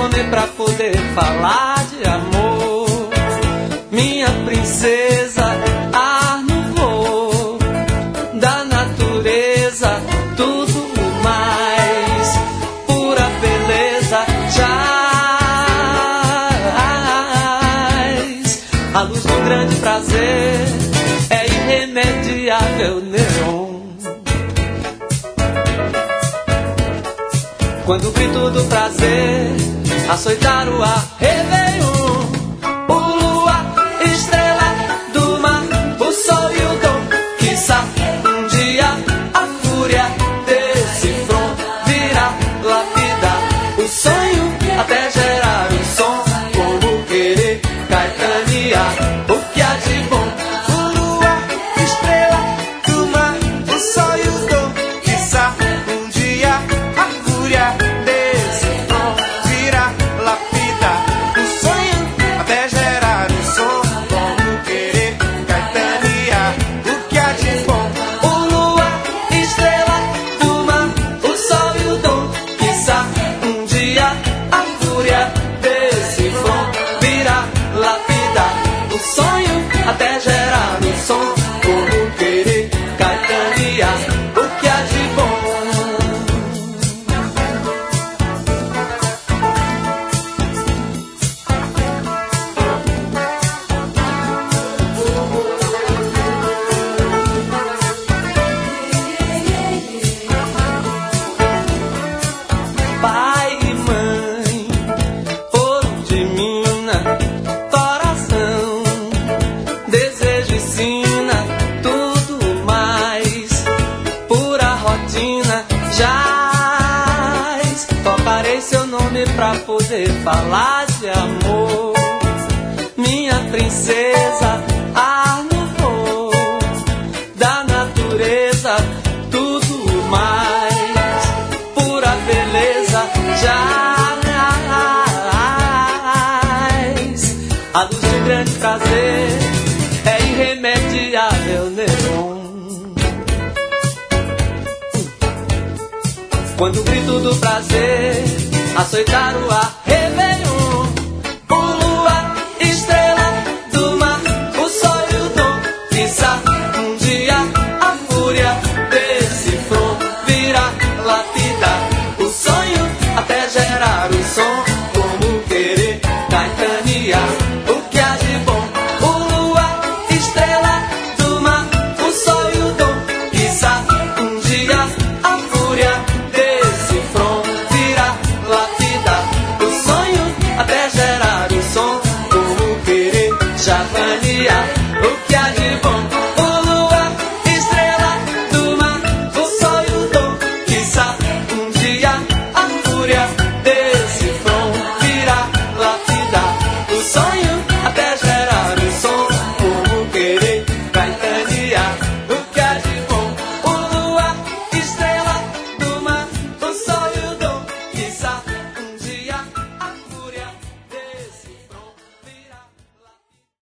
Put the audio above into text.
nome pra poder falar de amor. Minha princesa, ar no voo da natureza, tudo mais, pura beleza, jaz. A luz do grande prazer é irremediável, neon. Quando o grito do prazer açoitar o ar, Réveillon, o luar, estrela do mar, o sol e o dom, quiçá um dia a fúria desse front virá lapidar o sonho até gerar um som, como querer caetanear o que há de bom. O luar, estrela do mar, o sol e o dom, quiçá um dia a fúria desse front virá lapidar o sonho até gerar um som, como querer caetanear o que há de bom. O luar, estrela do mar, o sol e o dom, quiçá um dia a fúria desse front virá lapidar o sonho até gerar um som, como querer caetanear o que há de bom. Pai e mãe foram de mina, coração, desejo e sina, tudo mais, pura rotina, jaz. Tocarei seu nome pra poder falar de amor. Minha princesa, ar no voo da natureza, tudo mais, pura beleza, jaz. A luz de grande prazer é irremediável, neon. Quando o grito do prazer açoitar o ar,